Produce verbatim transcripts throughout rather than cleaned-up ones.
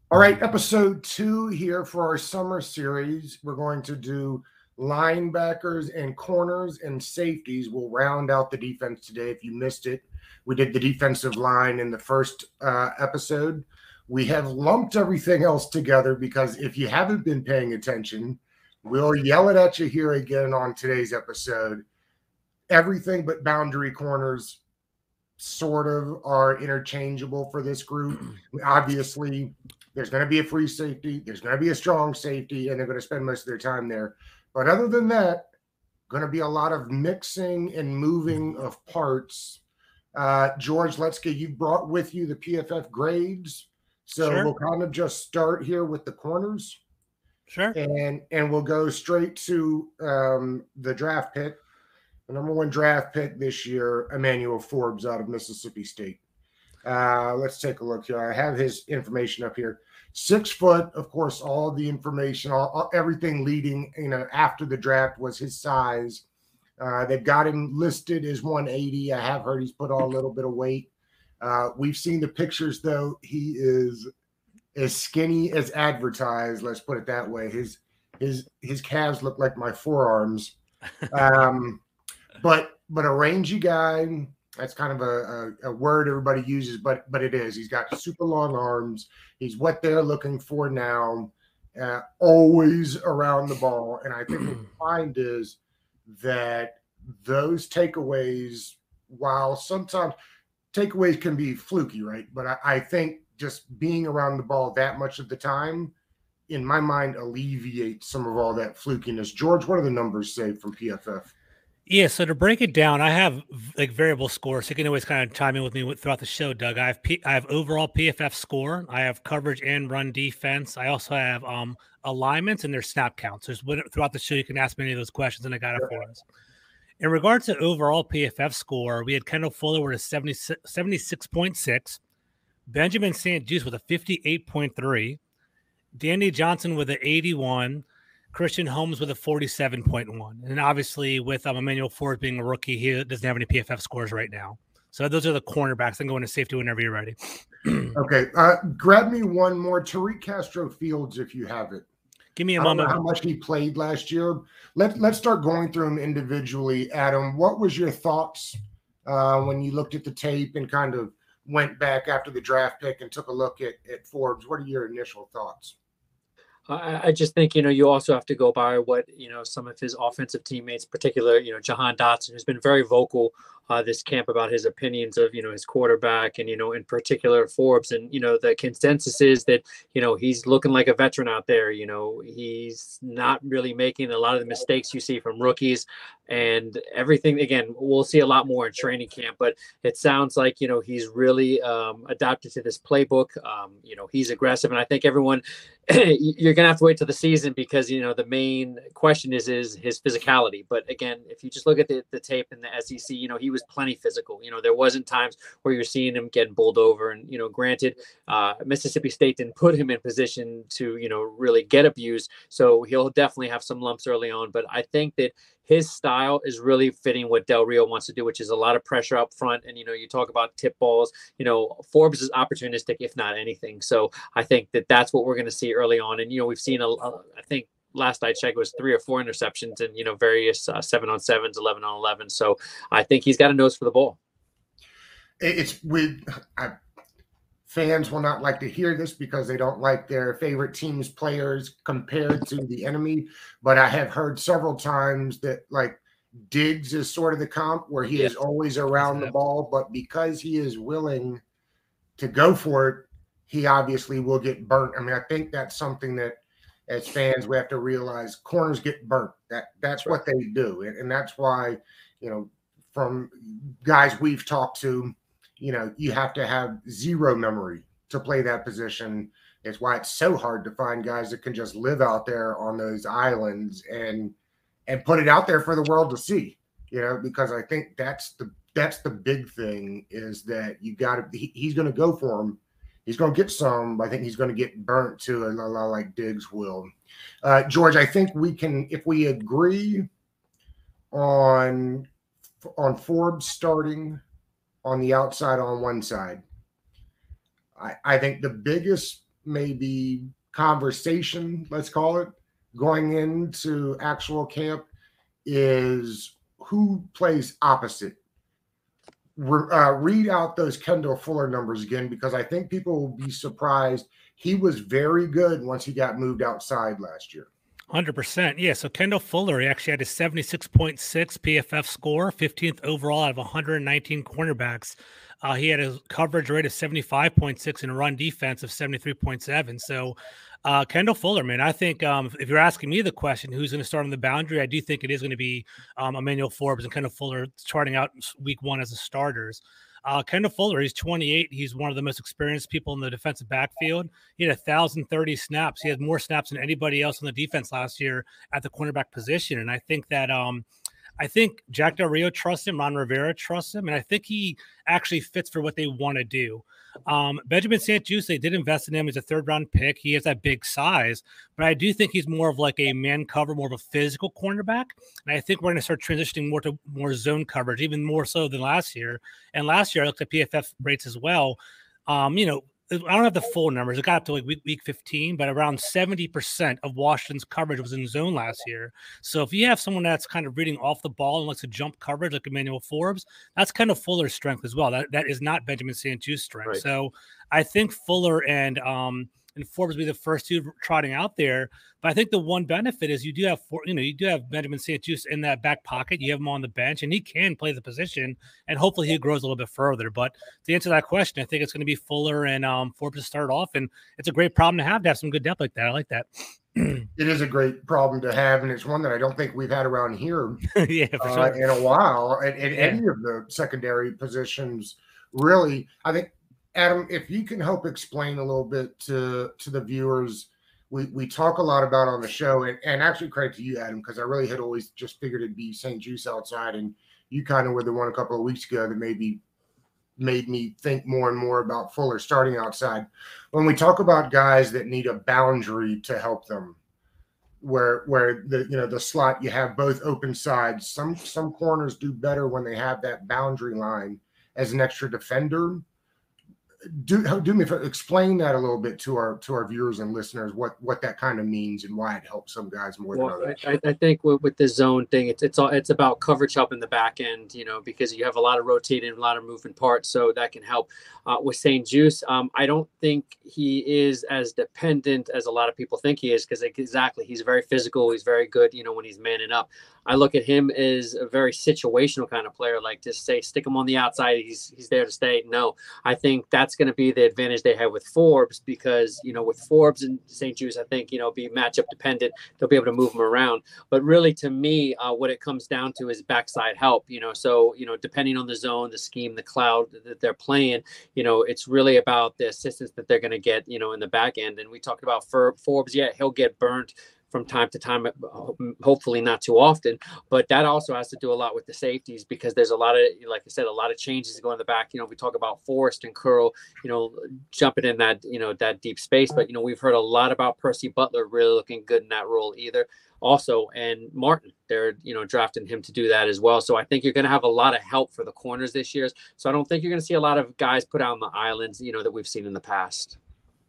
All right, episode two here for our summer series. We're going to do linebackers and corners and safeties. We'll round out the defense today. If you missed it, we did the defensive line in the first uh, episode. We have lumped everything else together because if you haven't been paying attention, we'll yell it at you here again on today's episode. Everything but boundary corners sort of are interchangeable for this group. Obviously, there's going to be a free safety, there's going to be a strong safety, and they're going to spend most of their time there. But other than that, going to be a lot of mixing and moving of parts. Uh, George Lutzke, you brought with you the P F F grades. So Sure. we'll kind of just start here with the corners. Sure. And and we'll go straight to um, the draft pick. The number one draft pick this year, Emmanuel Forbes out of Mississippi State. Uh, let's take a look here. I have his information up here. Six foot, of course, all the information, all, all everything leading, you know, after the draft was his size. Uh, they've got him listed as one eighty. I have heard he's put on a little bit of weight. Uh, we've seen the pictures, though. He is as skinny as advertised. Let's put it that way. His his his calves look like my forearms. Um, but but a rangy guy. That's kind of a, a, a word everybody uses, but but it is. He's got super long arms. He's what they're looking for now. Uh, always around the ball, and I think what you find is that those takeaways, while sometimes takeaways can be fluky, right? But I, I think just being around the ball that much of the time, in my mind, alleviates some of all that flukiness. George, what do the numbers say from P F F? Yeah, so to break it down, I have like variable scores. So you can always kind of chime in with me throughout the show, Doug. I have P- I have overall P F F score. I have coverage and run defense. I also have um alignments and their snap counts. There's throughout the show you can ask me any of those questions, and I got it for us. In regards to overall P F F score, we had Kendall Fuller with a seventy, seventy-six point six, Benjamin Saint-Juste with a fifty-eight point three, Danny Johnson with an eighty-one, Christian Holmes with a forty-seven point one. And obviously, with um, Emmanuel Forbes being a rookie, he doesn't have any P F F scores right now. So those are the cornerbacks. Then go into safety whenever you're ready. Okay. Uh, grab me one more. Tariq Castro Fields, if you have it. Give me a I don't moment. know how much he played last year. Let, let's start going through them individually. Adam, what was your thoughts uh, when you looked at the tape and kind of went back after the draft pick and took a look at, at Forbes? What are your initial thoughts? I, I just think, you know, you also have to go by what, you know, some of his offensive teammates, particular, you know, Jahan Dotson, who's been very vocal uh, this camp about his opinions of, you know, his quarterback and, you know, in particular Forbes. And, you know, the consensus is that, you know, he's looking like a veteran out there. You know, he's not really making a lot of the mistakes you see from rookies and everything. Again, we'll see a lot more in training camp, but it sounds like, you know, he's really um, adapted to this playbook. Um, you know, he's aggressive. And I think everyone, you're going to have to wait till the season because, you know, the main question is, is his physicality. But again, if you just look at the, the tape in the S E C, you know, he was plenty physical. You know, there wasn't times where you're seeing him getting bowled over. And, you know, granted, uh, Mississippi State didn't put him in position to, you know, really get abused. So he'll definitely have some lumps early on. But I think that his style is really fitting what Del Rio wants to do, which is a lot of pressure up front. And, you know, you talk about tip balls, you know, Forbes is opportunistic, if not anything. So I think that that's what we're going to see early on. And, you know, we've seen, a, a, I think last I checked, it was three or four interceptions and, you know, various uh, seven on sevens, eleven on eleven. So I think he's got a nose for the ball. It's with I, fans will not like to hear this because they don't like their favorite team's players compared to the enemy. But I have heard several times that like Diggs is sort of the comp where he yeah. is always around the ball, but because he is willing to go for it, he obviously will get burnt. I mean, I think that's something that as fans we have to realize corners get burnt. That that's what they do. And, and that's why, you know, from guys we've talked to, you know, you have to have zero memory to play that position. It's why it's so hard to find guys that can just live out there on those islands and and put it out there for the world to see, you know, because I think that's the that's the big thing is that you got to he, he's going to go for him. He's going to get some, but I think he's going to get burnt too, a lot like Diggs will. Uh, George, I think we can, if we agree on on Forbes starting on the outside on one side, I, I think the biggest maybe conversation, let's call it, going into actual camp is who plays opposite. Re- uh, read out those Kendall Fuller numbers again, because I think people will be surprised. He was very good once he got moved outside last year. one hundred percent. Yeah. So Kendall Fuller, he actually had a seventy-six point six P F F score, fifteenth overall out of one hundred nineteen cornerbacks. Uh, he had a coverage rate of seventy-five point six and a run defense of seventy-three point seven. So uh, Kendall Fuller, man, I think um, if you're asking me the question, who's going to start on the boundary, I do think it is going to be um, Emmanuel Forbes and Kendall Fuller starting out week one as the starters. Uh, Kendall Fuller, he's twenty-eight. He's one of the most experienced people in the defensive backfield. He had one thousand thirty snaps. He had more snaps than anybody else on the defense last year at the cornerback position. And I think that um, I think Jack Del Rio trusts him. Ron Rivera trusts him. And I think he actually fits for what they want to do. Um, Benjamin Saint-Juste, they did invest in him as a third round pick. He has that big size, but I do think he's more of like a man cover, more of a physical cornerback. And I think we're going to start transitioning more to more zone coverage, even more so than last year. And last year I looked at P F F rates as well. Um, you know, I don't have the full numbers. It got up to like week, week fifteen, but around seventy percent of Washington's coverage was in zone last year. So if you have someone that's kind of reading off the ball and likes to jump coverage like Emmanuel Forbes, that's kind of Fuller's strength as well. That that is not Benjamin Saint-Juste's strength. Right. So I think Fuller and um and Forbes will be the first two trotting out there. But I think the one benefit is you do have, you know, you do have Benjamin Saint-Juste in that back pocket. You have him on the bench, and he can play the position, and hopefully he grows a little bit further. But to answer that question, I think it's going to be Fuller and um, Forbes to start off, and it's a great problem to have to have some good depth like that. I like that. It is a great problem to have, and it's one that I don't think we've had around here yeah, for uh, sure. in a while. At, at yeah. any of the secondary positions, really, I think. Adam, if you can help explain a little bit to, to the viewers, we, we talk a lot about on the show, and, and actually credit to you, Adam, because I really had always just figured it'd be Saint-Juste outside, and you kind of were the one a couple of weeks ago that maybe made me think more and more about Fuller starting outside. When we talk about guys that need a boundary to help them, where where the you know the slot, you have both open sides. Some some corners do better when they have that boundary line as an extra defender. Do do me for, explain that a little bit to our to our viewers and listeners, what what that kind of means and why it helps some guys more well, than others. I, I think with, with the zone thing, it's it's all it's about coverage help in the back end, you know, because you have a lot of rotating, a lot of moving parts, so that can help. Uh, with Saint-Juste, um, I don't think he is as dependent as a lot of people think he is, because exactly, he's very physical, he's very good, you know, when he's manning up. I look at him as a very situational kind of player, like just say stick him on the outside, he's he's there to stay. No, I think that's going to be the advantage they have with Forbes, because, you know, with Forbes and Saint-Juste, I think, you know, be matchup dependent. They'll be able to move him around. But really, to me, uh, what it comes down to is backside help, you know. So, you know, depending on the zone, the scheme, the cloud that they're playing, you know, it's really about the assistance that they're going to get, you know, in the back end. And we talked about for Forbes, yeah, he'll get burnt from time to time, hopefully not too often, but that also has to do a lot with the safeties, because there's a lot of, like I said, a lot of changes going in the back. You know, we talk about Forrest and Curl, you know, jumping in that, you know, that deep space, but, you know, we've heard a lot about Percy Butler really looking good in that role either also. And Martin, they're, you know, drafting him to do that as well. So I think you're going to have a lot of help for the corners this year. So I don't think you're going to see a lot of guys put out on the islands, you know, that we've seen in the past.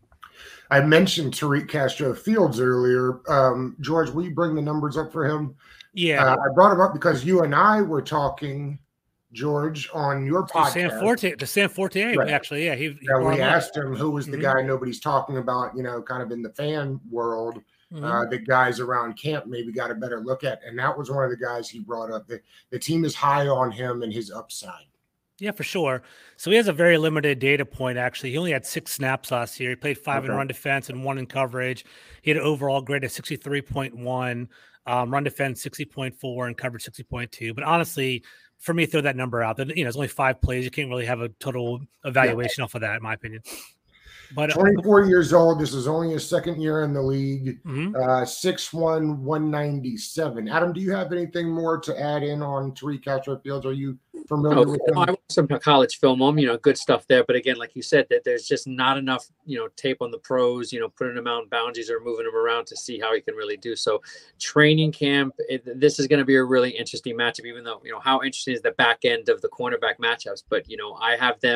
I mentioned Tariq Castro-Fields earlier. Um, George, will you bring the numbers up for him? Yeah. Uh, I brought him up because you and I were talking, George, on your podcast. San Forte, the San Forte, right. actually, yeah. He, he yeah, we asked him who was the mm-hmm. guy nobody's talking about, you know, kind of in the fan world, mm-hmm. uh, the guys around camp maybe got a better look at. And that was one of the guys he brought up. The, the team is high on him and his upside. Yeah, for sure. So he has a very limited data point, actually. He only had six snaps last year. He played five okay. in run defense and one in coverage. He had an overall grade of sixty-three point one, um, run defense sixty point four, and coverage sixty point two. But honestly, for me, throw that number out. You know, there's only five plays. You can't really have a total evaluation yeah. off of that, in my opinion. But twenty-four uh, years old. This is only his second year in the league. Mm-hmm. Uh, six one, one ninety-seven. Adam, do you have anything more to add in on Tariq Castro-Fields? Are you familiar no, with him? I watched some college film on, you know, good stuff there. But again, like you said, that there's just not enough, you know, tape on the pros, you know, putting him out in boundaries or moving him around to see how he can really do. So training camp, it, this is going to be a really interesting matchup, even though, you know, how interesting is the back end of the cornerback matchups. But, you know, I have them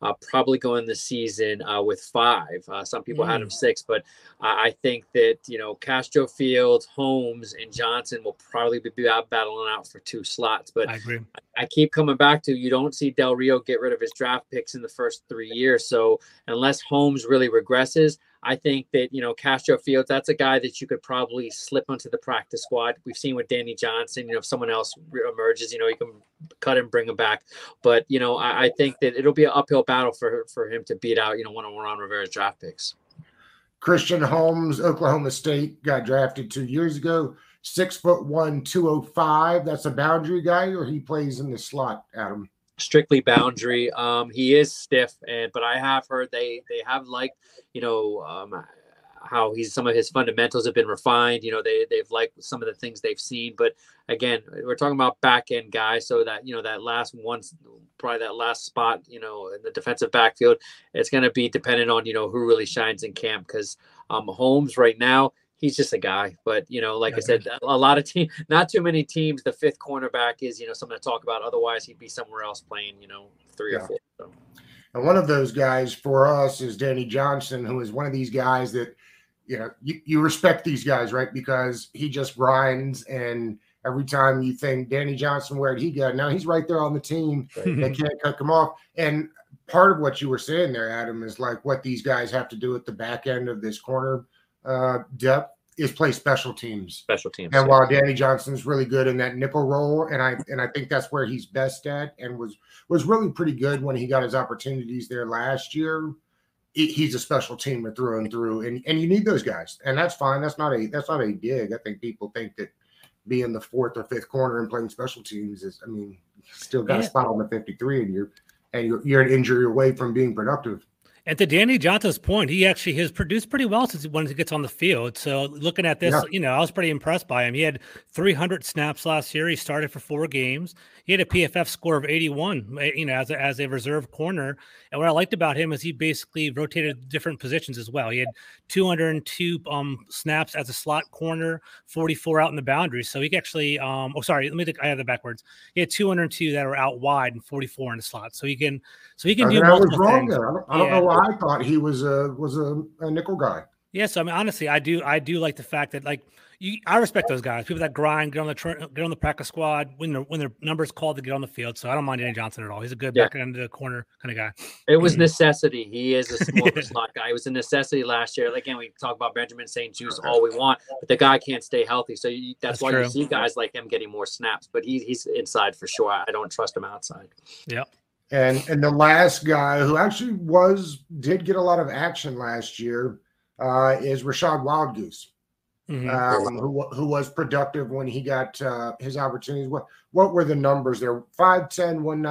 uh, probably going the season uh, with five. Uh, some people mm. had him six, but uh, I think that, you know, Castro Fields, Holmes, and Johnson will probably be out battling out for two slots. But I agree. I, I keep coming back to, you don't see Del Rio get rid of his draft picks in the first three years. So unless Holmes really regresses, I think that, you know, Castro Fields, that's a guy that you could probably slip onto the practice squad. We've seen with Danny Johnson, you know, if someone else emerges, you know, you can cut him, bring him back. But, you know, I, I think that it'll be an uphill battle for, for him to beat out, you know, one of Ron Rivera's draft picks. Christian Holmes, Oklahoma State, got drafted two years ago. Six foot one, two oh five. That's a boundary guy, or he plays in the slot, Adam? Strictly boundary. Um, he is stiff, and but I have heard they they have liked, you know, um, how he's some of his fundamentals have been refined. You know, they they've liked some of the things they've seen. But again, we're talking about back end guys, so that, you know, that last one, probably that last spot, you know, in the defensive backfield, it's going to be dependent on, you know, who really shines in camp. Because um, Holmes right now, he's just a guy. But, you know, like yeah, I said, a lot of teams, not too many teams, the fifth cornerback is, you know, something to talk about. Otherwise, he'd be somewhere else playing, you know, three yeah. or four. So. And one of those guys for us is Danny Johnson, who is one of these guys that, you know, you, you respect these guys, right? Because he just grinds, and every time you think Danny Johnson, where'd he go? Now he's right there on the team. They can't cut him off. And part of what you were saying there, Adam, is like what these guys have to do at the back end of this corner uh, depth is play special teams. Special teams. And yeah. while Danny Johnson's really good in that nickel role, and I and I think that's where he's best at, and was was really pretty good when he got his opportunities there last year. He's a special teamer through and through, and, and you need those guys, and that's fine. That's not a that's not a dig. I think people think that being the fourth or fifth corner and playing special teams is, I mean, you still got yeah. a spot on the fifty-three, and you're and you're, you're an injury away from being productive. And to Danny Johnson's point, he actually has produced pretty well since when he gets on the field. So looking at this, yeah. you know, I was pretty impressed by him. He had three hundred snaps last year. He started for four games. He had a P F F score of eighty-one, you know, as a, as a reserve corner. And what I liked about him is he basically rotated different positions as well. He had two hundred two um, snaps as a slot corner, forty-four out in the boundaries. So he actually, um, oh, sorry, let me think, I have that backwards. He had two hundred two that were out wide and forty-four in the slot. So he can, so he can do. I was wrong there. I don't, I don't yeah. know why I thought he was a was a, a nickel guy. Yeah, so I mean, honestly, I do I do like the fact that, like, you, I respect those guys, people that grind, get on the get on the practice squad when their when their number's called to get on the field. So I don't mind Danny Johnson at all. He's a good yeah. back end of the corner kind of guy. It was necessity. He is a small slot guy. It was a necessity last year. Again, we talk about Benjamin Saint Juice all we want, but the guy can't stay healthy. So you, that's, that's why true. you see guys like him getting more snaps. But he, he's inside for sure. I don't trust him outside. Yeah. And and the last guy who actually was did get a lot of action last year uh, is Rashad Wildgoose, mm-hmm. um, who who was productive when he got uh, his opportunities. What what were the numbers there? five ten, one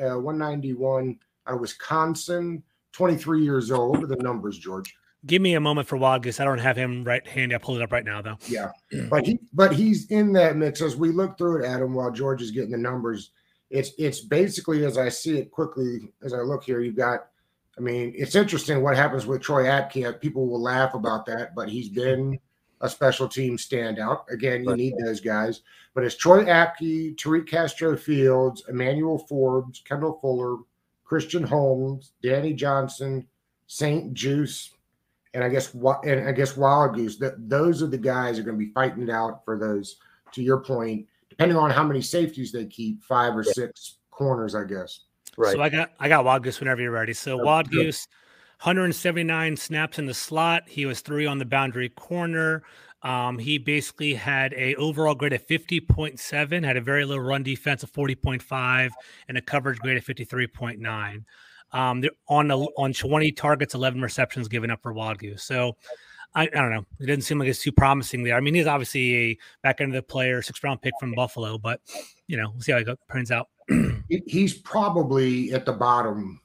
ninety-one out of Wisconsin, twenty-three years old. What are the numbers, George? Give me a moment for Wildgoose. I don't have him right handy. I'll pull it up right now, though. Yeah, but he but he's in that mix as we look through it, Adam. While George is getting the numbers. It's it's basically, as I see it quickly, as I look here, you've got, I mean, it's interesting what happens with Troy Apke. People will laugh about that, but he's been a special team standout. Again, you need those guys. But it's Troy Apke, Tariq Castro Fields, Emmanuel Forbes, Kendall Fuller, Christian Holmes, Danny Johnson, Saint Juice, and I guess and I guess Wildgoose. That those are the guys who are going to be fighting it out for those, to your point. Depending on how many safeties they keep, five or yeah. six corners, I guess. Right. So I got I got Wildgoose whenever you're ready. So Wildgoose, one hundred seventy-nine snaps in the slot. He was three on the boundary corner. Um, he basically had a overall grade of fifty point seven, had a very low run defense of forty point five, and a coverage grade of fifty-three point nine. Um, on the, on twenty targets, eleven receptions given up for Wildgoose. So. I, I don't know. It doesn't seem like it's too promising there. I mean, he's obviously a back end of the player, six round pick from Buffalo, but you know, we'll see how it turns out. He's probably at the bottom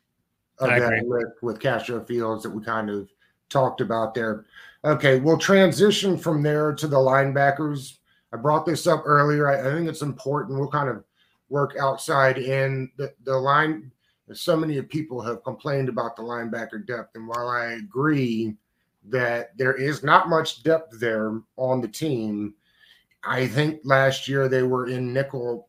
of I that agree. list with Castro Fields that we kind of talked about there. Okay, we'll transition from there to the linebackers. I brought this up earlier. I, I think it's important. We'll kind of work outside in the, the line. So many people have complained about the linebacker depth, and while I agree that there is not much depth there on the team. I think last year they were in nickel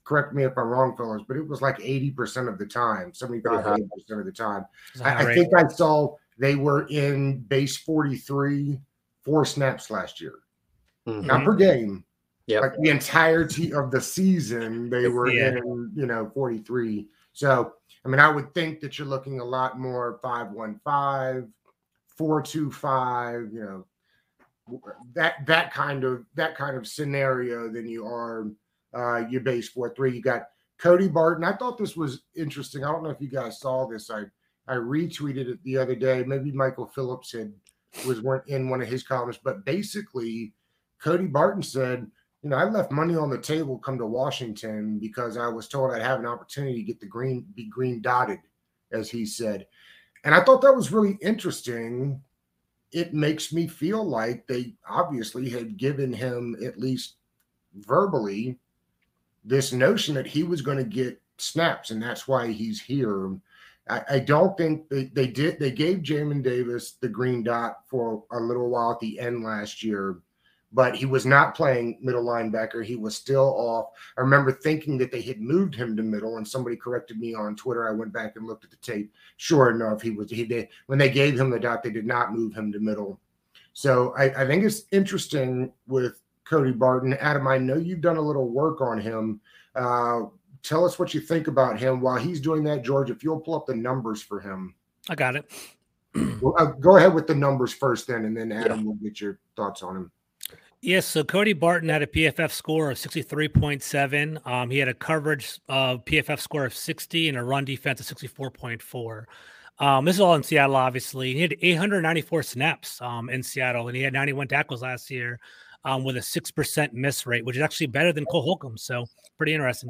correct me if I'm wrong, fellas, but it was like eighty percent of the time, seventy-five to eighty percent of the time. I, I think I saw they were in base forty-three, four snaps last year. Mm-hmm. Not per game. Yeah. Like the entirety of the season, they were yeah. in, you know, forty-three. So, I mean, I would think that you're looking a lot more five one five, four two five, you know, that that kind of that kind of scenario than you are uh, your base four three. You got Cody Barton. I thought this was interesting. I don't know if you guys saw this. I I retweeted it the other day. Maybe Michael Phillips had was in one of his columns, but basically, Cody Barton said, you know, I left money on the table come to Washington because I was told I'd have an opportunity to get the green, be green dotted, as he said. And I thought that was really interesting. It makes me feel like they obviously had given him, at least verbally, this notion that he was going to get snaps, and that's why he's here. I, I don't think they, they did. They gave Jamin Davis the green dot for a little while at the end last year, but he was not playing middle linebacker. He was still off. I remember thinking that they had moved him to middle, and somebody corrected me on Twitter. I went back and looked at the tape. Sure enough, he was. He did when they gave him the dot. They did not move him to middle. So I, I think it's interesting with Cody Barton. Adam, I know you've done a little work on him. Uh, tell us what you think about him while he's doing that, George. If you'll pull up the numbers for him. I got it. Well, uh, go ahead with the numbers first, then, and then Adam yeah. will get your thoughts on him. Yes, so Cody Barton had a P F F score of sixty-three point seven. Um, he had a coverage uh, P F F score of sixty and a run defense of sixty-four point four. Um, this is all in Seattle, obviously. He had eight hundred ninety-four snaps um, in Seattle, and he had ninety-one tackles last year um, with a six percent miss rate, which is actually better than Cole Holcomb. So pretty interesting.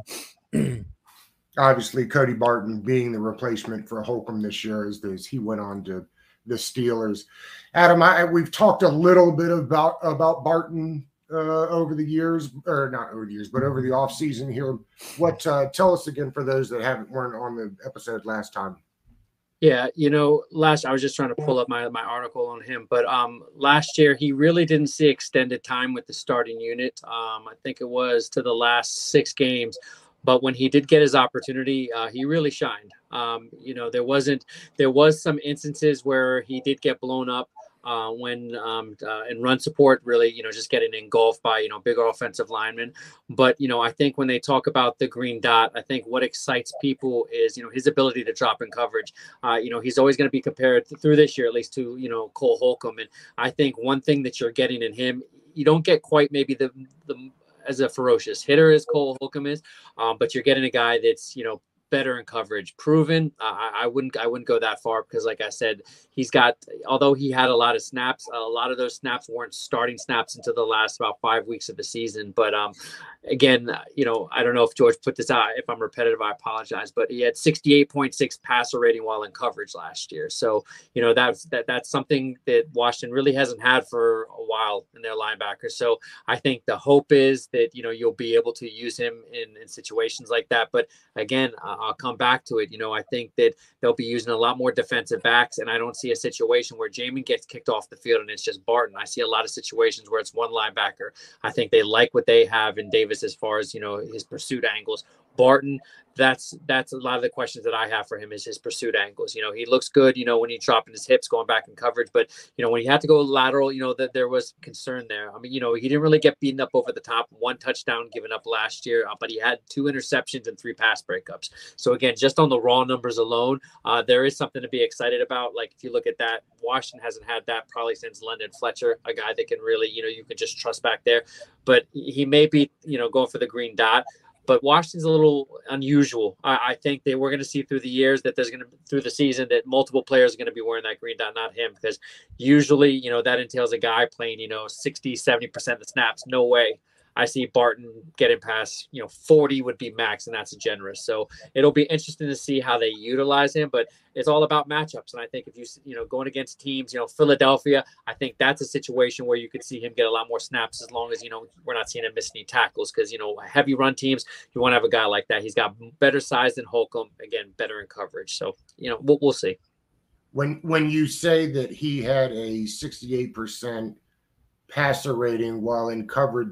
Obviously, Cody Barton being the replacement for Holcomb this year as, as he went on to the Steelers. Adam, I, we've talked a little bit about, about Barton uh, over the years, or not over the years, but over the offseason here. What uh, tell us again for those that haven't weren't on the episode last time. Yeah, you know, last I was just trying to pull up my my article on him, but um, last year he really didn't see extended time with the starting unit. Um, I think it was to the last six games. But when he did get his opportunity, uh, he really shined. Um, you know, there wasn't there was some instances where he did get blown up uh, when um, uh, in run support, really, you know, just getting engulfed by, you know, bigger offensive linemen. But, you know, I think when they talk about the green dot, I think what excites people is, you know, his ability to drop in coverage. Uh, you know, he's always going to be compared through this year, at least to, you know, Cole Holcomb. And I think one thing that you're getting in him, you don't get quite maybe the the as a ferocious hitter as Cole Holcomb is, um, but you're getting a guy that's, you know, better in coverage, proven. Uh, I, I wouldn't, I wouldn't go that far because, like I said, he's got. Although he had a lot of snaps, a lot of those snaps weren't starting snaps until the last about five weeks of the season. But um, again, you know, I don't know if George put this out. If I'm repetitive, I apologize. But he had sixty-eight point six passer rating while in coverage last year. So you know that's that that's something that Washington really hasn't had for a while in their linebackers. So I think the hope is that you know you'll be able to use him in, in situations like that. But again, uh, I'll come back to it. You know, I think that they'll be using a lot more defensive backs, and I don't see a situation where Jamin gets kicked off the field and it's just Barton. I see a lot of situations where it's one linebacker. I think they like what they have in Davis as far as, you know, his pursuit angles. Barton, that's that's a lot of the questions that I have for him is his pursuit angles. You know, he looks good, you know, when he's dropping his hips, going back in coverage. But, you know, when he had to go lateral, you know, that there was concern there. I mean, you know, he didn't really get beaten up over the top. One touchdown given up last year, uh, but he had two interceptions and three pass breakups. So, again, just on the raw numbers alone, uh, there is something to be excited about. Like, if you look at that, Washington hasn't had that probably since London Fletcher, a guy that can really, you know, you can just trust back there. But he may be, you know, going for the green dot. But Washington's a little unusual. I, I think they we're going to see through the years that there's going to through the season that multiple players are going to be wearing that green dot, not him, because usually, you know, that entails a guy playing, you know, sixty, seventy percent of the snaps. No way. I see Barton getting past, you know, forty would be max, and that's generous. So it'll be interesting to see how they utilize him, but it's all about matchups. And I think if you, you know, going against teams, you know, Philadelphia, I think that's a situation where you could see him get a lot more snaps as long as, you know, we're not seeing him miss any tackles because, you know, heavy run teams, you want to have a guy like that. He's got better size than Holcomb, again, better in coverage. So, you know, we'll, we'll see. When, when you say that he had a sixty-eight percent passer rating while in coverage,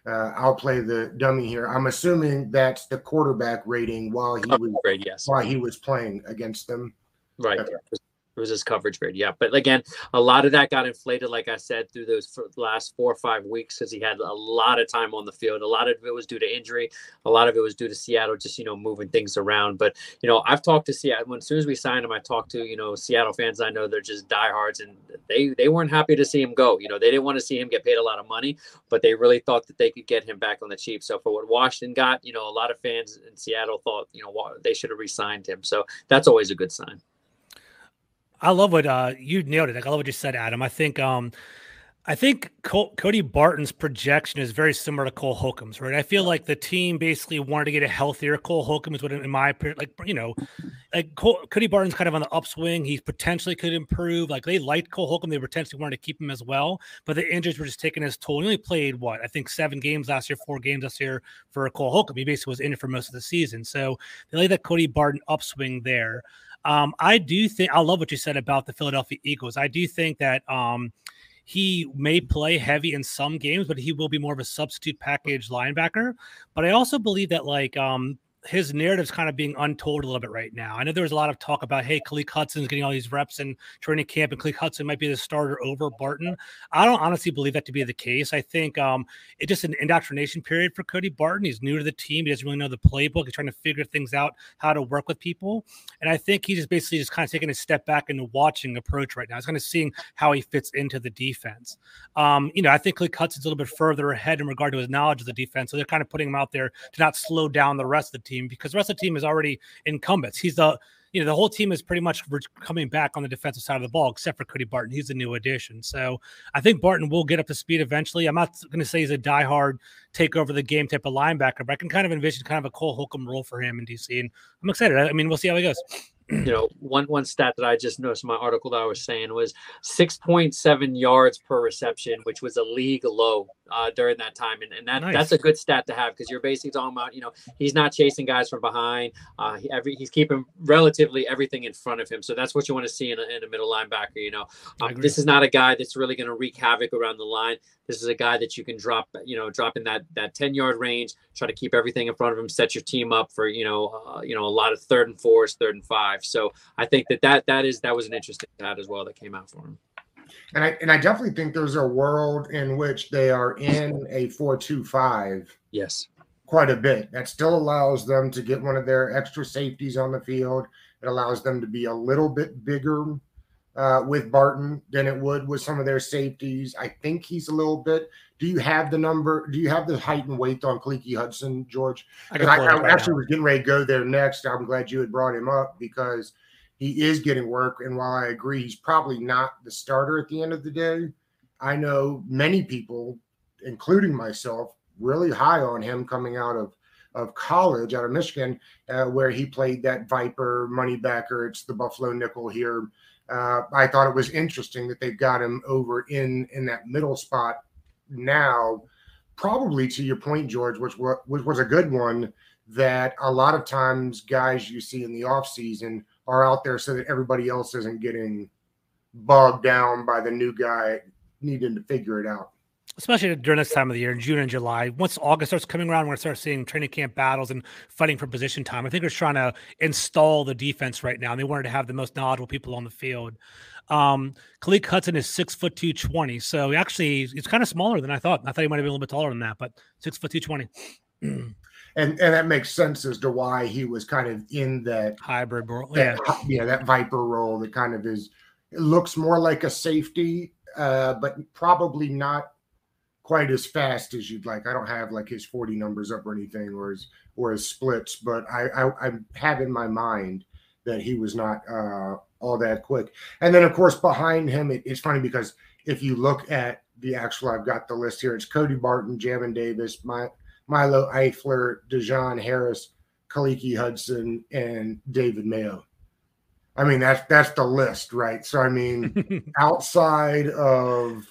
Uh, I'll play the dummy here. I'm assuming that's the quarterback rating while he Coverage was grade, yes. while he was playing against them. Right. Okay. It was his coverage grade. Yeah. But again, a lot of that got inflated, like I said, through those last four or five weeks because he had a lot of time on the field. A lot of it was due to injury. A lot of it was due to Seattle just, you know, moving things around. But, you know, I've talked to Seattle. When, as soon as we signed him, I talked to, you know, Seattle fans. I know they're just diehards and they, they weren't happy to see him go. You know, they didn't want to see him get paid a lot of money, but they really thought that they could get him back on the cheap. So for what Washington got, you know, a lot of fans in Seattle thought, you know, they should have re-signed him. So that's always a good sign. I love what uh, you nailed it. Like, I love what you said, Adam. I think, um, I think Col- Cody Barton's projection is very similar to Cole Holcomb's, right? I feel like the team basically wanted to get a healthier Cole Holcomb is what, in my opinion, like, you know, like Cole, Cody Barton's kind of on the upswing. He potentially could improve. Like, they liked Cole Holcomb. They potentially wanted to keep him as well, but the injuries were just taking his toll. He only played what? I think seven games last year, four games last year for Cole Holcomb. He basically was in it for most of the season. So they like that Cody Barton upswing there. Um, I do think I love what you said about the Philadelphia Eagles. I do think that um, he may play heavy in some games, but he will be more of a substitute package linebacker. But I also believe that like um, his narrative's kind of being untold a little bit right now. I know there was a lot of talk about, hey, Khaleke Hudson's getting all these reps in training camp, and Khaleke Hudson might be the starter over Barton. I don't honestly believe that to be the case. I think um, it's just an indoctrination period for Cody Barton. He's new to the team. He doesn't really know the playbook. He's trying to figure things out, how to work with people. And I think he's just basically just kind of taking a step back into watching approach right now. He's kind of seeing how he fits into the defense. Um, you know, I think Khaleke Hudson's a little bit further ahead in regard to his knowledge of the defense. So they're kind of putting him out there to not slow down the rest of the team, because the rest of the team is already incumbents. He's the, you know, the whole team is pretty much coming back on the defensive side of the ball, except for Cody Barton. He's a new addition. So I think Barton will get up to speed eventually. I'm not going to say he's a diehard take over the game type of linebacker, but I can kind of envision kind of a Cole Holcomb role for him in D C. And I'm excited. I mean, we'll see how he goes. You know, one one stat that I just noticed in my article that I was saying was six point seven yards per reception, which was a league low uh, during that time. And, and that nice. That's a good stat to have, because you're basically talking about, you know, he's not chasing guys from behind. Uh, he, every, he's keeping relatively everything in front of him. So that's what you want to see in a, in a middle linebacker. You know, um, this is not a guy that's really going to wreak havoc around the line. This is a guy that you can drop, you know, drop in that that ten yard range, try to keep everything in front of him, set your team up for, you know, uh, you know, a lot of third and fours, third and five. So I think that that that is that was an interesting stat as well that came out for him. And I and I definitely think there's a world in which they are in a four two five. Yes, quite a bit. That still allows them to get one of their extra safeties on the field. It allows them to be a little bit bigger uh, with Barton than it would with some of their safeties. I think he's a little bit. Do you have the number? Do you have the height and weight on Khaleke Hudson, George? I, I, I right actually now. was getting ready to go there next. I'm glad you had brought him up, because he is getting work. And while I agree he's probably not the starter at the end of the day, I know many people, including myself, really high on him coming out of, of college, out of Michigan, uh, where he played that Viper money backer. It's the Buffalo nickel here. Uh, I thought it was interesting that they've got him over in, in that middle spot now, probably to your point, George, which, which was a good one, that a lot of times guys you see in the offseason are out there so that everybody else isn't getting bogged down by the new guy needing to figure it out. Especially during this time of the year, in June and July. Once August starts coming around, we're going to start seeing training camp battles and fighting for position time. I think they're trying to install the defense right now, and they wanted to have the most knowledgeable people on the field. Um, Khaleke Hudson is six foot two twenty, so actually he's kind of smaller than I thought. I thought he might have been a little bit taller than that, but six foot two twenty. and and that makes sense as to why he was kind of in that hybrid role. That, yeah, yeah, that Viper role that kind of is. It looks more like a safety, uh, but probably not quite as fast as you'd like. I don't have like his forty numbers up or anything, or his or his splits, but I I, I have in my mind that he was not uh, all that quick. And then of course behind him, it, it's funny because if you look at the actual, I've got the list here. It's Cody Barton, Jamin Davis, My, Milo Eifler, Dejon Harris, Khaleke Hudson, and David Mayo. I mean, that's that's the list, right? So I mean, outside of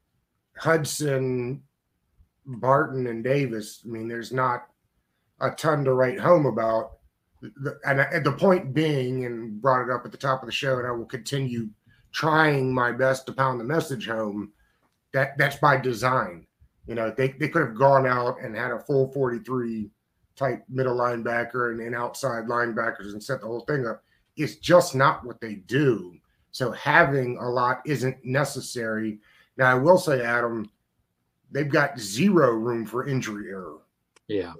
Hudson, Barton, and Davis, I mean, there's not a ton to write home about. And the point being, and brought it up at the top of the show, and I will continue trying my best to pound the message home, that that's by design. You know, they, they could have gone out and had a full forty-three type middle linebacker and, and outside linebackers and set the whole thing up. It's just not what they do. So having a lot isn't necessary. Now, I will say, Adam, they've got zero room for injury error. Yeah.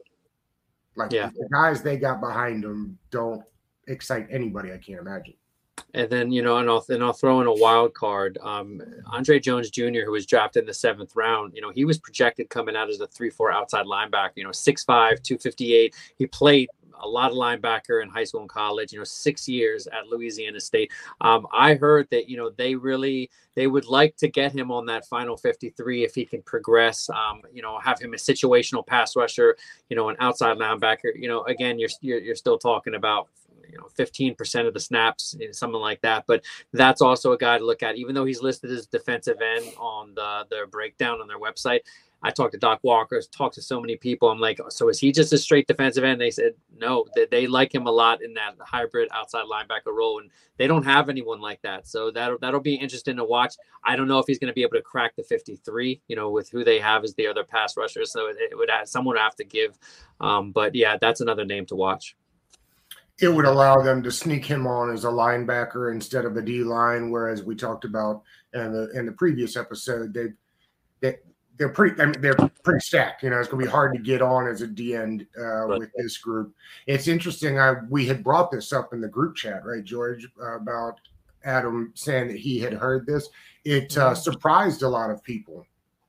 Like yeah. the guys they got behind them don't excite anybody, I can't imagine. And then, you know, and I'll, and I'll throw in a wild card. Um, Andre Jones Junior, who was drafted in the seventh round, you know, he was projected coming out as a three four outside linebacker, you know, six five, two fifty-eight. He played a lot of linebacker in high school and college, you know, six years at Louisiana State. Um, I heard that, you know, they really, they would like to get him on that final fifty-three if he can progress, um, you know, have him a situational pass rusher, you know, an outside linebacker. You know, again, you're, you're, you're still talking about, you know, fifteen percent of the snaps, something like that. But that's also a guy to look at, even though he's listed as defensive end on the, their breakdown on their website. I talked to Doc Walker, talked to so many people. I'm like, so is he just a straight defensive end? They said, no, they, they like him a lot in that hybrid outside linebacker role. And they don't have anyone like that. So that'll, that'll be interesting to watch. I don't know if he's going to be able to crack the fifty-three, you know, with who they have as the other pass rushers. So it, it would have, someone would have to give. Um, but yeah, that's another name to watch. It would allow them to sneak him on as a linebacker instead of a D line. Whereas we talked about in the, in the previous episode, they, they, They're pretty. I mean, they're pretty stacked. You know, it's going to be hard to get on as a D end uh, right. with this group. It's interesting. I we had brought this up in the group chat, right, George, uh, about Adam saying that he had heard this. It uh, surprised a lot of people.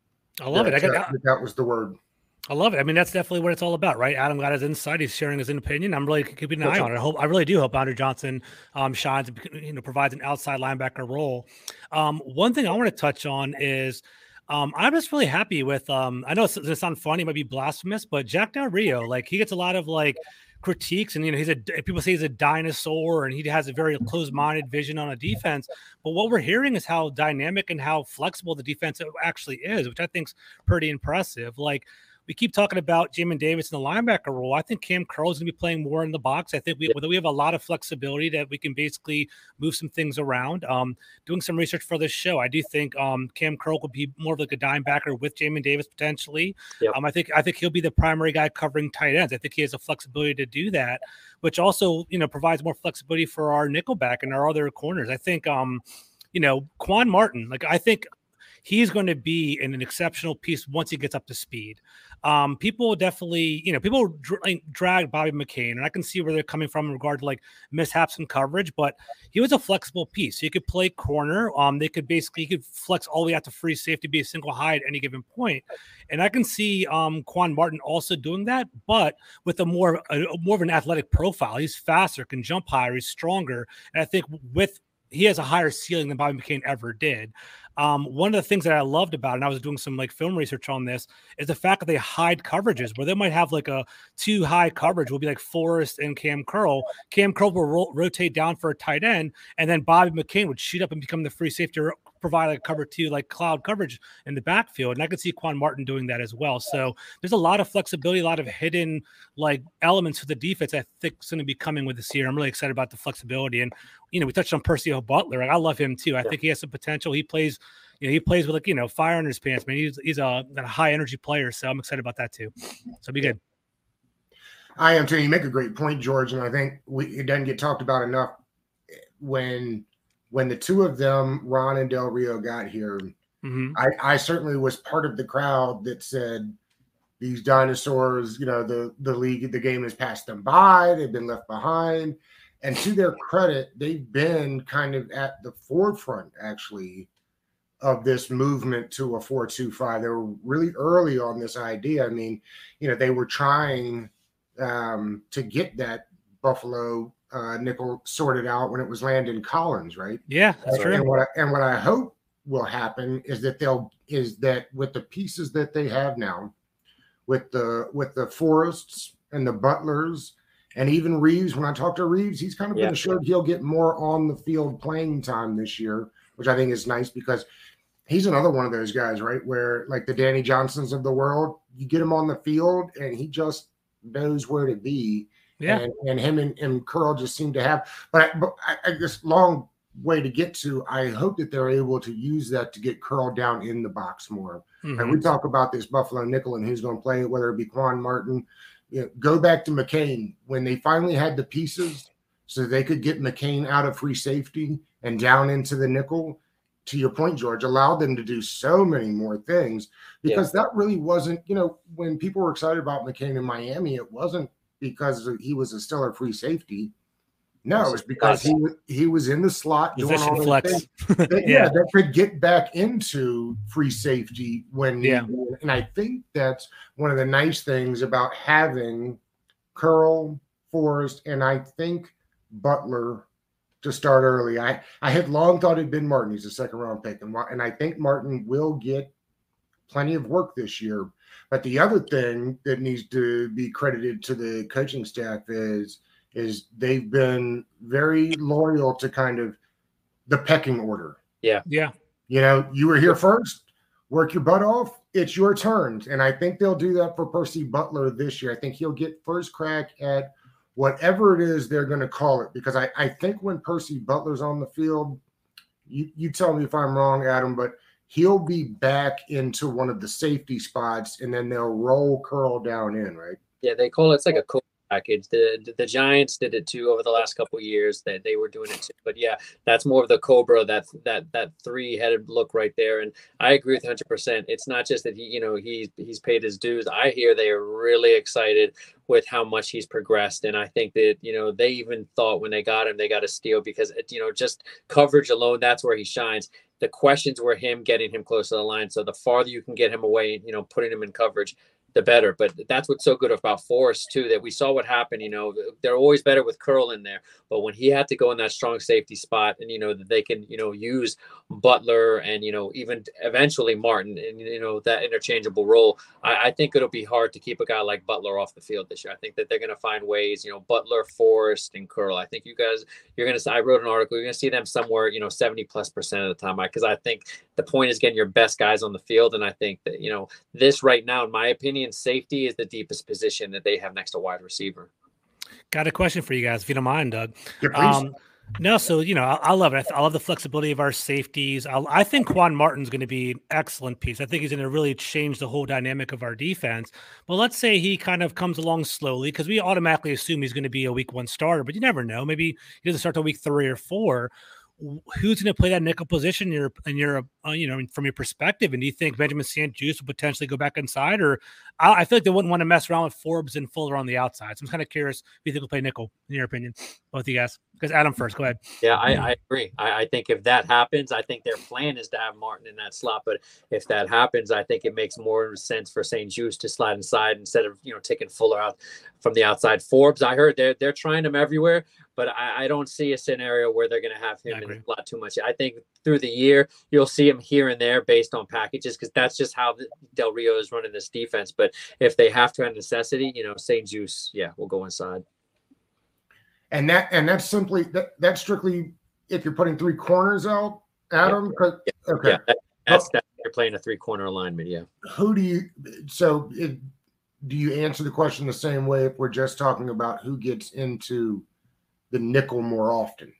I love that, it. I got that, that was the word. I love it. I mean, that's definitely what it's all about, right? Adam got his insight. He's sharing his opinion. I'm really keeping an eye on it. I hope, I really do hope Andre Johnson um, shines, you know, provides an outside linebacker role. Um, one thing I want to touch on is. Um, I'm just really happy with, um, I know it's going to sound funny, it might be blasphemous, but Jack Del Rio, like he gets a lot of like critiques and, you know, he's a, people say he's a dinosaur and he has a very closed-minded vision on a defense. But what we're hearing is how dynamic and how flexible the defense actually is, which I think is pretty impressive. Like, we keep talking about Jamin Davis in the linebacker role. I think Cam Curl is going to be playing more in the box. I think we, we have a lot of flexibility that we can basically move some things around. Um, doing some research for this show, I do think um, Cam Curl would be more of like a dime backer with Jamin Davis potentially. Yep. Um, I think I think he'll be the primary guy covering tight ends. I think he has the flexibility to do that, which also, you know, provides more flexibility for our nickelback and our other corners. I think, um, you know, Quan Martin, like I think he's going to be in an exceptional piece once he gets up to speed. Um, people definitely, you know, people dra- drag Bobby McCain, and I can see where they're coming from in regard to like mishaps in coverage, but he was a flexible piece. He could play corner. Um, they could basically, he could flex all the way out to free safety, be a single high at any given point. And I can see um, Quan Martin also doing that, but with a more, a, more of an athletic profile. He's faster, can jump higher, he's stronger. And I think with, he has a higher ceiling than Bobby McCain ever did. Um, one of the things that I loved about it, and I was doing some like film research on this, is the fact that they hide coverages where they might have like a two high coverage will be like Forrest and Cam Curl. Cam Curl will ro- rotate down for a tight end, and then Bobby McCain would shoot up and become the free safety or provide like cover two, like cloud coverage in the backfield. And I could see Quan Martin doing that as well. So there's a lot of flexibility, a lot of hidden like elements to the defense I think is going to be coming with this year. I'm really excited about the flexibility. And, you know, we touched on Percio Butler. Like, I love him too. I yeah. think he has some potential. He plays, you know, he plays with like, you know, fire under his pants, man. He's, he's a, a high energy player. So I'm excited about that too. So it'll be good. I am too. You make a great point, George. And I think we, it doesn't get talked about enough when, when the two of them, Ron and Del Rio, got here. Mm-hmm. I, I certainly was part of the crowd that said these dinosaurs, you know, the, the league, the game has passed them by. They've been left behind. And to their credit, they've been kind of at the forefront, actually, of this movement to a four two five. They were really early on this idea. I mean, you know, they were trying um, to get that Buffalo uh, nickel sorted out when it was Landon Collins, right? Yeah, that's uh, true. And what, I, and what I hope will happen is that they'll is that with the pieces that they have now, with the with the Forrests and the Butlers, and even Reeves. When I talk to Reeves, he's kind of yeah. been assured he'll get more on the field playing time this year, which I think is nice because he's another one of those guys, right? Where like the Danny Johnsons of the world, you get him on the field and he just knows where to be. Yeah. And, and him and, and Curl just seem to have, but, I, but I, I guess long way to get to, I hope that they're able to use that to get Curl down in the box more. And Mhm. we talk about this Buffalo nickel and who's going to play it, whether it be Quan Martin. You know, go back to McCain when they finally had the pieces so they could get McCain out of free safety and down into the nickel. To your point, George, allowed them to do so many more things because yeah. that really wasn't, you know, when people were excited about McCain in Miami, it wasn't because he was a stellar free safety. No, it was because he he was in the slot doing Position all flex. things that, yeah. yeah, that could get back into free safety when yeah. you, and I think that's one of the nice things about having Curl, Forrest, and I think Butler to start early. I, I had long thought it'd been Martin. He's a second round pick, and and I think Martin will get plenty of work this year. But the other thing that needs to be credited to the coaching staff is. is they've been very loyal to kind of the pecking order. Yeah. Yeah. You know, you were here first, work your butt off. It's your turn. And I think they'll do that for Percy Butler this year. I think he'll get first crack at whatever it is they're going to call it. Because I, I think when Percy Butler's on the field, you, you tell me if I'm wrong, Adam, but he'll be back into one of the safety spots and then they'll roll Curl down in, right? Yeah, they call it, it's like a coach package. The the Giants did it too over the last couple of years. That they, they were doing it too. But yeah, that's more of the Cobra, that that that three-headed look right there. And I agree with one hundred percent. It's not just that he, you know, he's he's paid his dues. I hear they are really excited with how much he's progressed. And I think that, you know, they even thought when they got him, they got a steal because, you know, just coverage alone, that's where he shines. The questions were him getting him close to the line. So the farther you can get him away, you know, putting him in coverage, the better. But that's what's so good about Forrest too, that we saw what happened. You know, they're always better with Curl in there, but when he had to go in that strong safety spot, and you know that they can, you know, use Butler and you know even eventually Martin, and you know that interchangeable role. I, I think it'll be hard to keep a guy like Butler off the field this year. I think that they're going to find ways. You know, Butler, Forrest, and Curl. I think you guys, you're going to. I wrote an article. You're going to see them somewhere, you know, seventy plus percent of the time. Because I, I think the point is getting your best guys on the field, and I think that you know this right now, in my opinion. Safety is the deepest position that they have next to wide receiver. Got a question for you guys, if you don't mind, Doug. Yeah, um, no, so, you know, I, I love it. I, I love the flexibility of our safeties. I, I think Quan Martin's going to be an excellent piece. I think he's going to really change the whole dynamic of our defense. But let's say he kind of comes along slowly because we automatically assume he's going to be a week one starter, but you never know. Maybe he doesn't start till week three or four. Who's going to play that nickel position in your, in your uh, you know, from your perspective? And do you think Benjamin Saint-Juste will potentially go back inside? Or I, I feel like they wouldn't want to mess around with Forbes and Fuller on the outside. So I'm kind of curious who you think will play nickel, in your opinion, both of you guys. Because Adam first, go ahead. Yeah, I, I agree. I, I think if that happens, I think their plan is to have Martin in that slot. But if that happens, I think it makes more sense for Saint-Juste to slide inside instead of, you know, taking Fuller out from the outside. Forbes, I heard they're, they're trying him everywhere. But I, I don't see a scenario where they're going to have him in a lot too much. I think through the year, you'll see him here and there based on packages because that's just how the, Del Rio is running this defense. But if they have to have necessity, you know, Saint-Juste, yeah, will go inside. And that and that's simply that that's strictly if you're putting three corners out, Adam. Yeah. Yeah. Okay, yeah, that, that's that you're playing a three corner alignment. Yeah. Who do you? So it, do you answer the question the same way if we're just talking about who gets into the nickel more often?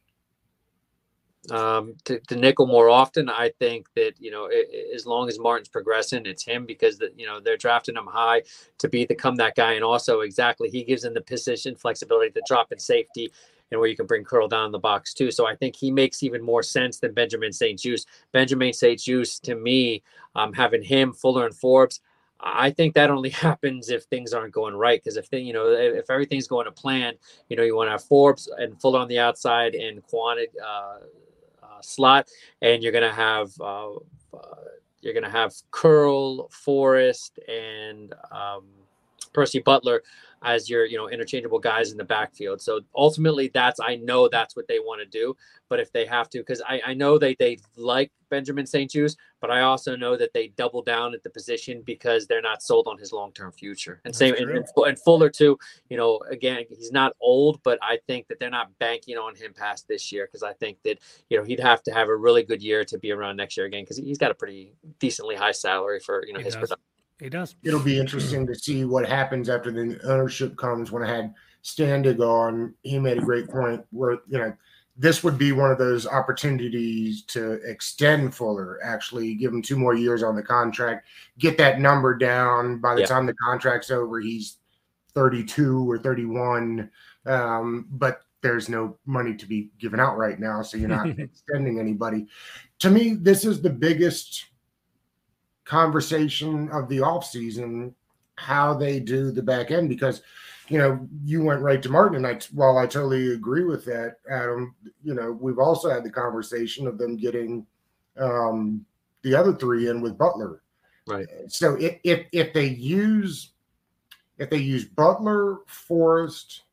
Um, to, to nickel more often, I think that, you know, it, it, as long as Martin's progressing, it's him because, the, you know, they're drafting him high to be become that guy. And also, exactly, he gives them the position flexibility to drop in safety and where you can bring Curl down in the box too. So I think he makes even more sense than Benjamin Saint-Juste. Benjamin Saint-Juste, to me, um, having him, Fuller, and Forbes, I think that only happens if things aren't going right. Because if they, you know, if everything's going to plan, you know, you want to have Forbes and Fuller on the outside and Quan uh, uh, slot, and you're gonna have uh, uh, you're gonna have Curl, Forrest, and um, Percy Butler as your, you know, interchangeable guys in the backfield. So ultimately that's, I know that's what they want to do, but if they have to, because I, I know they, they like Benjamin Saint-Juste, but I also know that they double down at the position because they're not sold on his long-term future. And same, and, and, and Fuller too, you know, again, he's not old, but I think that they're not banking on him past this year. Cause I think that, you know, he'd have to have a really good year to be around next year again. Cause he's got a pretty decently high salary for, you know, he his does. production. He does. It'll be interesting to see what happens after the ownership comes. When I had Standig on, he made a great point where, you know, this would be one of those opportunities to extend Fuller, actually give him two more years on the contract, get that number down. By the Yeah. time the contract's over, he's thirty-two or thirty-one, um, but there's no money to be given out right now, so you're not extending anybody. To me, this is the biggest conversation of the offseason, how they do the back end, because you know, you went right to Martin, and I, while I totally agree with that, Adam, you know, we've also had the conversation of them getting um, the other three in with Butler. Right. So if if if they use if they use Butler, Forrest,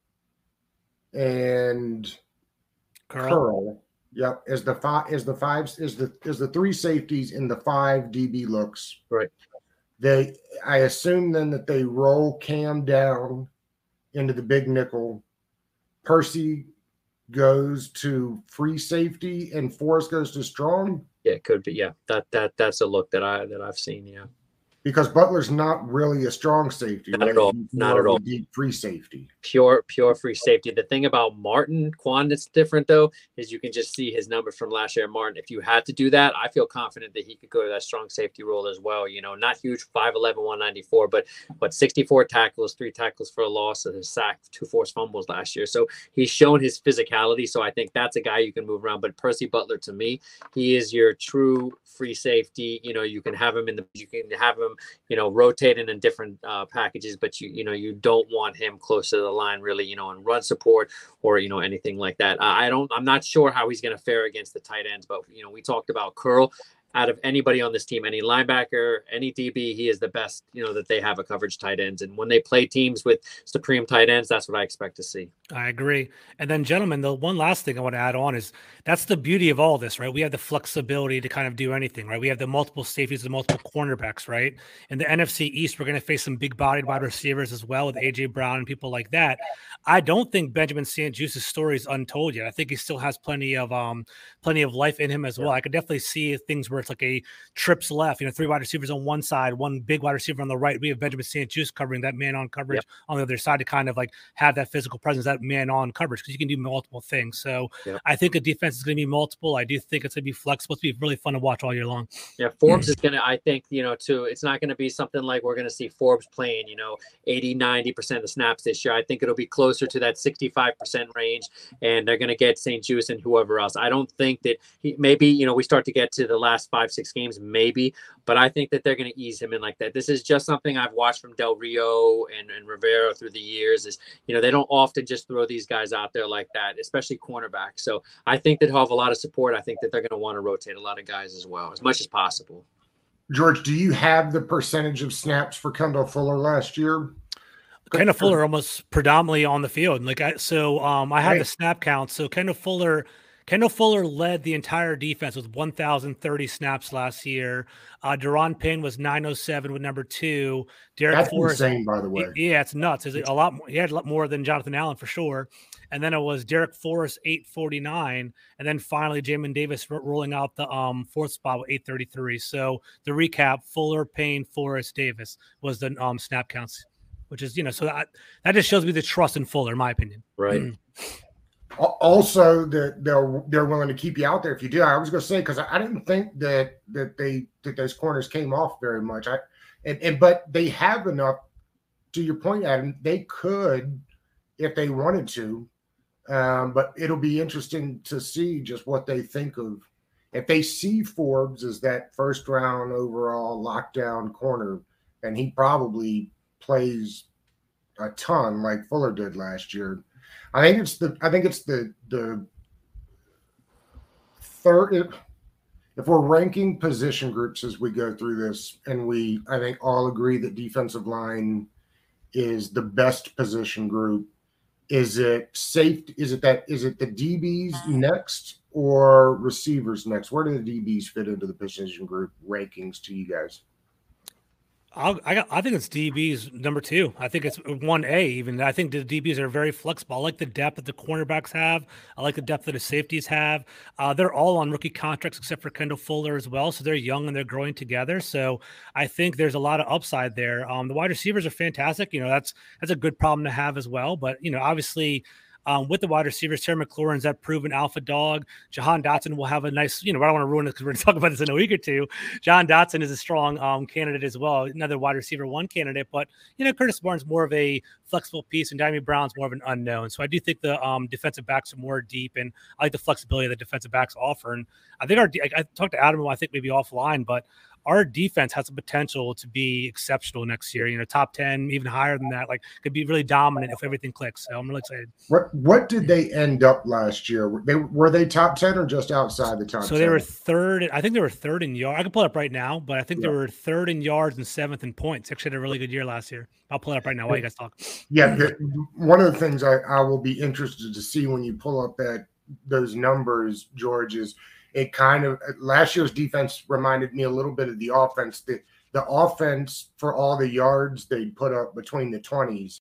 and Curl. Curl, yep, as the five is the five is the is the three safeties in the five D B looks. Right. They, I assume then that they roll Cam down into the big nickel. Percy goes to free safety and Forrest goes to strong. Yeah, it could be. Yeah, that that that's a look that I that I've seen. Yeah, because Butler's not really a strong safety. Not right? at all. He's Not more at of a all. Deep free safety. Pure, pure free safety. The thing about Martin Quan that's different though is you can just see his numbers from last year. Martin, if you had to do that, I feel confident that he could go to that strong safety role as well. You know, not huge, five eleven, one ninety-four, but what sixty-four tackles, three tackles for a loss, and a sack, two forced fumbles last year. So he's shown his physicality. So I think that's a guy you can move around. But Percy Butler, to me, he is your true free safety. You know, you can have him in the, you can have him, you know, rotating in different uh, packages, but you, you know, you don't want him close to the line really, you know, and run support or, you know, anything like that. I don't, I'm not sure how he's going to fare against the tight ends, but, you know, we talked about Curl. Out of anybody on this team, any linebacker, any D B, he is the best, you know, that they have a coverage tight ends. And when they play teams with supreme tight ends, that's what I expect to see. I agree. And then, gentlemen, the one last thing I want to add on is that's the beauty of all this, right? We have the flexibility to kind of do anything, right? We have the multiple safeties and multiple cornerbacks, right? In the N F C East, we're going to face some big-bodied wide receivers as well with A J Brown and people like that. I don't think Benjamin Saint-Just's story is untold yet. I think he still has plenty of um, plenty of life in him as well. I could definitely see things where it's like a trips left, you know, three wide receivers on one side, one big wide receiver on the right. We have Benjamin Saint-Just covering that man-on coverage yep. on the other side to kind of like have that physical presence, that man-on coverage, because you can do multiple things. So yep. I think the defense is going to be multiple. I do think it's going to be flexible. It's going to be really fun to watch all year long. Yeah, Forbes is going to, I think, you know, too, it's not going to be something like we're going to see Forbes playing, you know, eighty, ninety percent of the snaps this year. I think it'll be closer to that sixty-five percent range, and they're going to get Saint-Just and whoever else. I don't think that he, maybe, you know, we start to get to the last five, six games, maybe, but I think that they're going to ease him in like that. This is just something I've watched from Del Rio and, and Rivera through the years is, you know, they don't often just throw these guys out there like that, especially cornerback. So I think that he'll have a lot of support. I think that they're going to want to rotate a lot of guys as well, as much as possible. George, do you have the percentage of snaps for Kendall Fuller last year? Kendall Fuller almost predominantly on the field. Like I, so um, I had right. the snap count. So Kendall Fuller, Kendall Fuller led the entire defense with one thousand thirty snaps last year. Uh, Deron Payne was nine oh seven with number two. Derek That's Forrest, insane, by the way. Yeah, it's nuts. Is it a lot more? He had a lot more than Jonathan Allen for sure. And then it was Derek Forrest, eight forty-nine. And then finally, Jamin Davis rolling out the um, fourth spot with eight thirty-three. So the recap, Fuller, Payne, Forrest, Davis was the um, snap counts, which is, you know, so that, that just shows me the trust in Fuller, in my opinion. Right. Also, that they're they're willing to keep you out there if you do. I was going to say, because I, I didn't think that that they that those corners came off very much. I and, and but they have enough. To your point, Adam, they could, if they wanted to. Um, but it'll be interesting to see just what they think of. If they see Forbes as that first round overall lockdown corner, and he probably plays a ton like Fuller did last year. I think it's the I think it's the the third. If, if we're ranking position groups as we go through this, and we I think all agree that defensive line is the best position group. Is it safe? Is it that? Is it the D Bs next or receivers next? Where do the D Bs fit into the position group rankings to you guys? I'll, I got, I think it's D Bs number two. I think it's one A even. I think the D Bs are very flexible. I like the depth that the cornerbacks have. I like the depth that the safeties have. Uh, they're all on rookie contracts except for Kendall Fuller as well. So they're young and they're growing together. So I think there's a lot of upside there. Um, the wide receivers are fantastic. You know, that's that's a good problem to have as well. But, you know, obviously um, with the wide receivers. Terry McLaurin's that proven alpha dog. Jahan Dotson will have a nice, you know, I don't want to ruin it because we're going to talk about this in a week or two. Jahan Dotson is a strong um, candidate as well, another wide receiver one candidate. But, you know, Curtis Barnes more of a flexible piece, and Diami Brown's more of an unknown. So I do think the um, defensive backs are more deep, and I like the flexibility that defensive backs offer. And I think our, I, I talked to Adam, I think maybe offline, but our defense has the potential to be exceptional next year. You know, top ten, even higher than that. Like, could be really dominant if everything clicks. So I'm really excited. What What did they end up last year? Were they were they top ten or just outside the top? So ten? they were third. I think they were third in yards. I can pull it up right now, but I think Yeah. they were third in yards and seventh in points. Actually, had a really good year last year. I'll pull it up right now while you guys talk. Yeah, the, one of the things I, I will be interested to see when you pull up that those numbers, George, is it kind of last year's defense reminded me a little bit of the offense. The the offense for all the yards they put up between the twenties